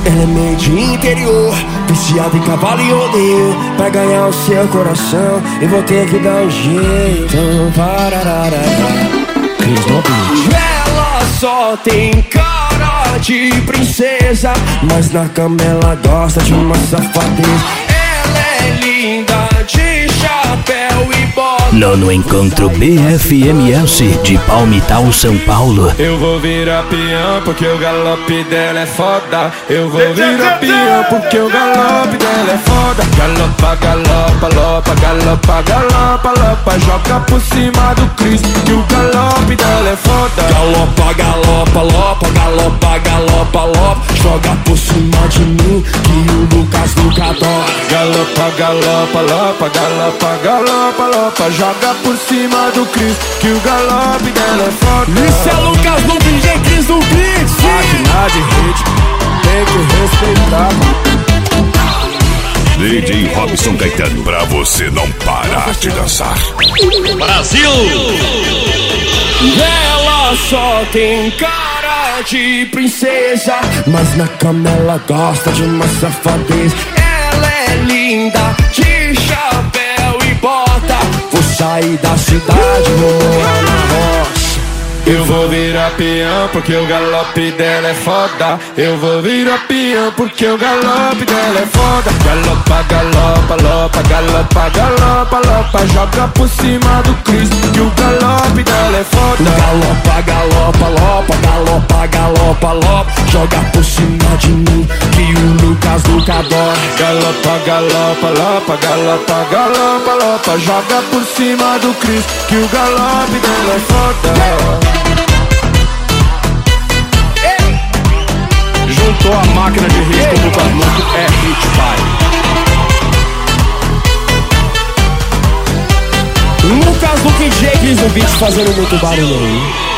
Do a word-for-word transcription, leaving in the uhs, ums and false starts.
Ela é meio de interior, viciada em cavalo e rodeio. Pra ganhar o seu coração, eu vou ter que dar um jeito. Pararara. Cris no beat. Ela só tem cara de princesa, mas na cama ela gosta de uma safadeza. Ela é linda de chapéu e bota. Nono encontro B F M S de Palmital, São Paulo. Eu vou virar peão porque o galope dela é foda. Eu vou virar peão porque o galope dela é foda. Galopa, galopa, lopa, galopa, galopa, lopa. Joga por cima do Cris que o galope dela é foda. Galopa, galopa, lopa, galopa, galopa, lopa. Joga por cima de mim que o Lucas nunca adora. Galopa, galopa, lopa, galopa, galopa, lopa. Joga por cima do Cris que o galope dela é foda. Isso é Lucas no D J Cris no beat. Máquina de hit, tem que respeitar. D J Robson Caetano, pra você não parar de dançar. Brasil! Ela só tem cara de princesa, mas na cama ela gosta de uma safadeza. Ela é linda de chapéu e bota. Vou sair da cidade, vou morar na roça. Eu vou virar peão porque o galope dela é foda. Eu vou virar peão porque o galope dela é foda. Galopa, galopa, lopa, galopa, galopa, lopa. Joga por cima do Cris que o galope dela é foda. Galopa, galopa, lopa, galopa, galopa, lopa. Joga por cima de mim que o Lucas nunca adora. Galopa, galopa, lopa, galopa, galopa, lopa. Joga por cima do Cris que o galope dela é foda. Juntou a máquina de hit com o Lucas Louco, é hit, pai. Lucas Louco e D J Cris no beat fazendo muito barulho aí.